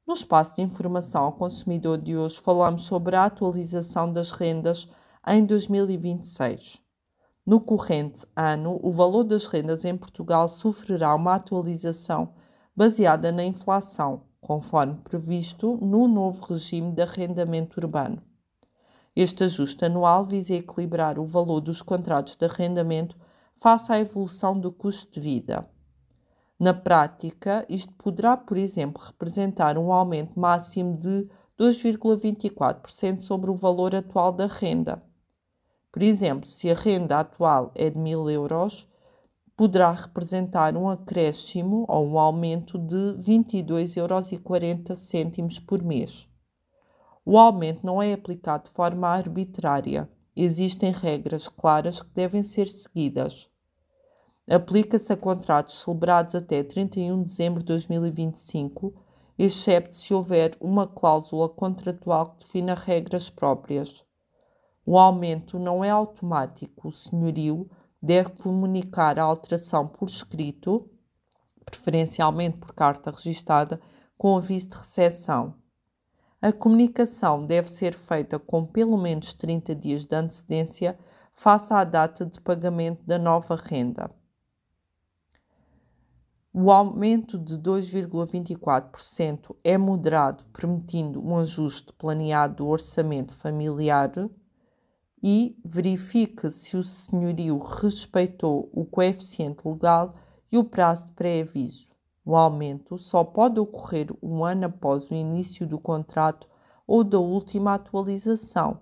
No espaço de informação ao consumidor de hoje, falamos sobre a atualização das rendas em 2026. No corrente ano, o valor das rendas em Portugal sofrerá uma atualização baseada na inflação, conforme previsto no novo regime de arrendamento urbano. Este ajuste anual visa equilibrar o valor dos contratos de arrendamento face à evolução do custo de vida. Na prática, isto poderá, por exemplo, representar um aumento máximo de 2,24% sobre o valor atual da renda. Por exemplo, se a renda atual é de 1.000 euros, poderá representar um acréscimo ou um aumento de 22,40 euros por mês. O aumento não é aplicado de forma arbitrária. Existem regras claras que devem ser seguidas. Aplica-se a contratos celebrados até 31 de dezembro de 2025, excepto se houver uma cláusula contratual que defina regras próprias. O aumento não é automático. O senhorio deve comunicar a alteração por escrito, preferencialmente por carta registada, com aviso de recepção. A comunicação deve ser feita com pelo menos 30 dias de antecedência face à data de pagamento da nova renda. O aumento de 2,24% é moderado, permitindo um ajuste planeado do orçamento familiar e verifique se o senhorio respeitou o coeficiente legal e o prazo de pré-aviso. O aumento só pode ocorrer um ano após o início do contrato ou da última atualização.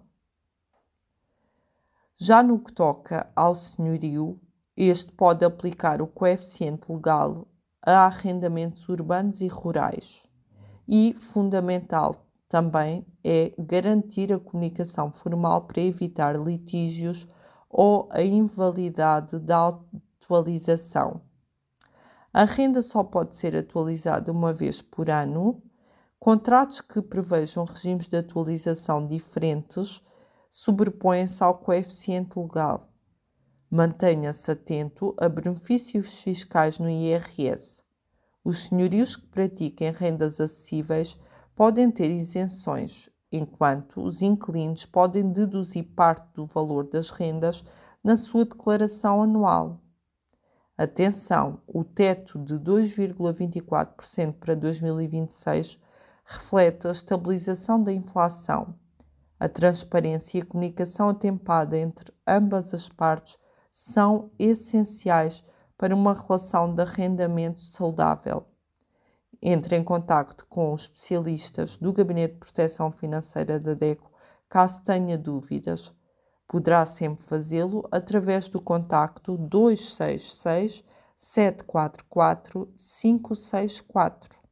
Já no que toca ao senhorio, este pode aplicar o coeficiente legal a arrendamentos urbanos e rurais. E, fundamental também, é garantir a comunicação formal para evitar litígios ou a invalidade da atualização. A renda só pode ser atualizada uma vez por ano. Contratos que prevejam regimes de atualização diferentes sobrepõem-se ao coeficiente legal. Mantenha-se atento a benefícios fiscais no IRS. Os senhorios que pratiquem rendas acessíveis podem ter isenções, enquanto os inquilinos podem deduzir parte do valor das rendas na sua declaração anual. Atenção, o teto de 2,24% para 2026 reflete a estabilização da inflação. A transparência e a comunicação atempada entre ambas as partes são essenciais para uma relação de arrendamento saudável. Entre em contacto com os especialistas do Gabinete de Proteção Financeira da DECO caso tenha dúvidas. Poderá sempre fazê-lo através do contacto 266 744 564.